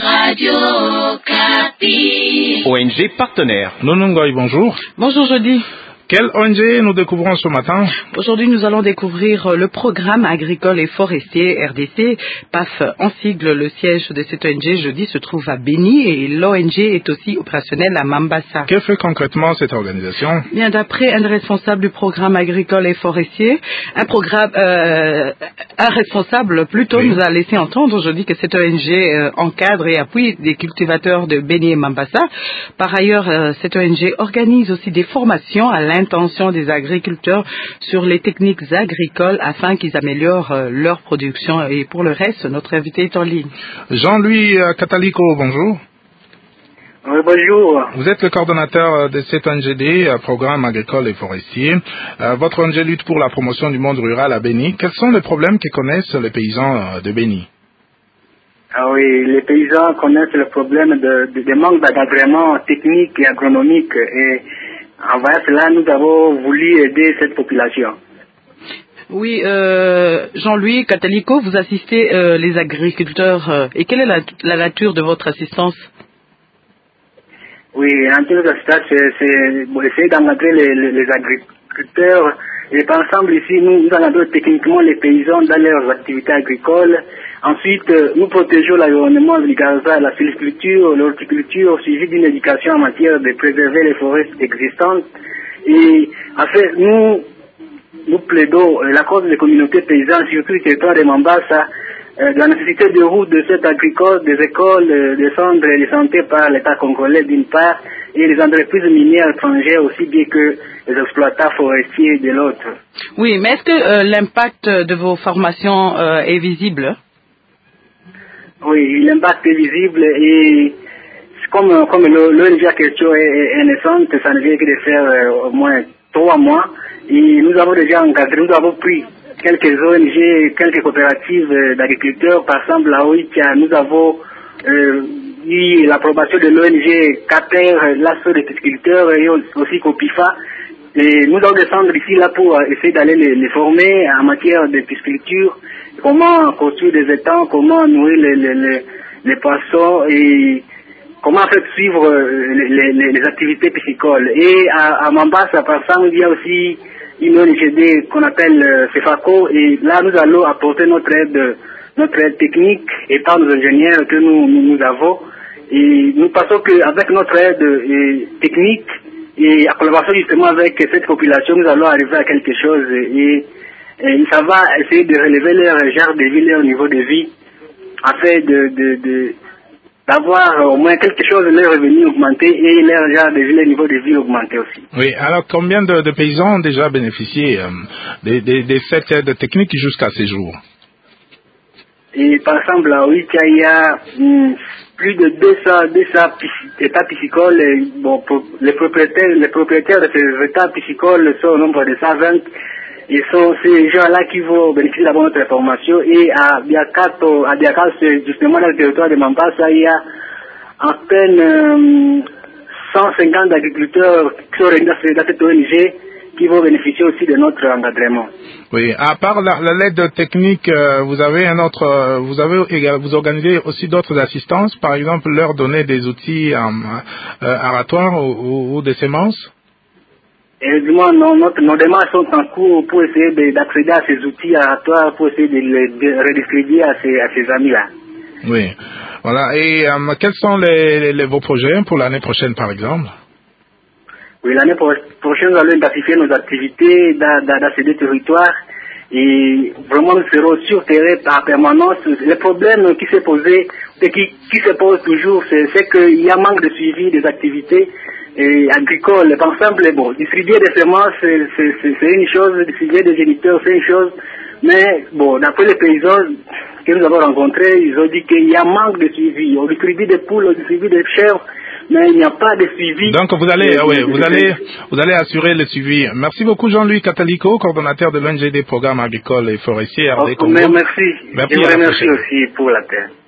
Radio Okapi. ONG partenaire. Nonongoy, bonjour. Bonjour Jody. Quelle ONG nous découvrons ce matin? Aujourd'hui, nous allons découvrir le programme agricole et forestier RDC, PAF en sigle. Le siège de cette ONG, jeudi, se trouve à Béni et l'ONG est aussi opérationnelle à Mambasa. Que fait concrètement cette organisation? Bien, d'après un responsable du programme agricole et forestier, un responsable plutôt nous a laissé entendre aujourd'hui que cette ONG encadre et appuie des cultivateurs de Béni et Mambasa. Par ailleurs, cette ONG organise aussi des formations à l'intention des agriculteurs sur les techniques agricoles afin qu'ils améliorent leur production. Et pour le reste, notre invité est en ligne. Jean-Louis Catalico, bonjour. Oui, bonjour. Vous êtes le coordonnateur de cette ONGD, programme agricole et forestier. Votre ONG lutte pour la promotion du monde rural à Béni. Quels sont les problèmes que connaissent les paysans de Béni? Ah oui, les paysans connaissent le problème de manque d'agrément technique et agronomique. Et envers cela, nous avons voulu aider cette population. Oui, Jean-Louis Catalico, vous assistez les agriculteurs. Et quelle est la nature de votre assistance? Oui, la nature de l'assistance, c'est essayer d'encadrer les agriculteurs. Et par exemple, ici, nous encadrons techniquement les paysans dans leurs activités agricoles. Ensuite, nous protégeons l'environnement grâce à la sylviculture, l'horticulture, suivi d'une éducation en matière de préserver les forêts existantes. Et en fait, nous plaidons la cause des communautés paysannes, surtout du territoire de Mambasa, la nécessité de routes de cette agricole, des écoles, des centres de santé par l'État congolais d'une part, et les entreprises minières étrangères aussi bien que les exploitants forestiers de l'autre. Oui, mais est-ce que l'impact de vos formations est visible? Oui, l'impact est visible et comme l'ONG en question est naissante, ça ne vient que de faire au moins 3 mois. Et nous avons déjà encadré, nous avons pris quelques ONG, quelques coopératives d'agriculteurs. Par exemple, à Oicha, nous avons eu l'approbation de l'ONG CATER, l'assaut des pisciculteurs et aussi COPIFA. Et nous allons descendre ici là pour essayer d'aller les former en matière de pisciculture, comment construire des étangs, comment nourrir les poissons et comment en fait suivre les activités piscicoles. Et à Mambasa, par exemple, il y a aussi une ONG qu'on appelle CEFACO et là nous allons apporter notre aide technique et par nos ingénieurs que nous avons. Et nous pensons qu'avec notre aide technique et en collaboration justement avec cette population, nous allons arriver à quelque chose et ça va essayer de relever leur genre de vie, leur niveau de vie, afin d'avoir au moins quelque chose de leur revenu augmenté et leur genre de vie, leur niveau de vie augmenté aussi. Oui, alors combien de paysans ont déjà bénéficié de cette aide technique jusqu'à ces jours? Et par exemple, là, oui, il y a plus de 200 états piscicoles. Bon, les propriétaires de ces états piscicoles sont au nombre de 120. Et sont ces gens-là qui vont bénéficier d'abord de notre formation. Et à Biakato, justement dans le territoire de Mambasa, il y a à peine 150 agriculteurs qui sont réunis dans cette ONG qui vont bénéficier aussi de notre encadrement. Oui, à part l'aide technique, vous organisez aussi d'autres assistances, par exemple leur donner des outils aratoires ou des semences? Évidemment, nos démarches sont en cours pour essayer d'accéder à ces outils aratoires, pour essayer de les redistribuer à ces amis-là. Oui, voilà. Et quels sont vos projets pour l'année prochaine, par exemple? Oui, l'année prochaine, nous allons intensifier nos activités dans ces deux territoires et vraiment nous serons sur terrain en permanence. Le problème qui s'est posé, qui se pose toujours, c'est qu'il y a manque de suivi des activités agricoles. Par exemple, bon, distribuer des semences, c'est une chose, distribuer des géniteurs, c'est une chose, mais bon, d'après les paysans que nous avons rencontrés, ils ont dit qu'il y a manque de suivi. On distribue des poules, on distribue des chèvres, mais il n'y a pas de suivi. Donc vous allez assurer le suivi. Merci beaucoup Jean-Louis Catalico, coordonnateur de l'ONG des programmes agricoles et forestiers RD Congo. Merci. Je vous remercie aussi pour la terre.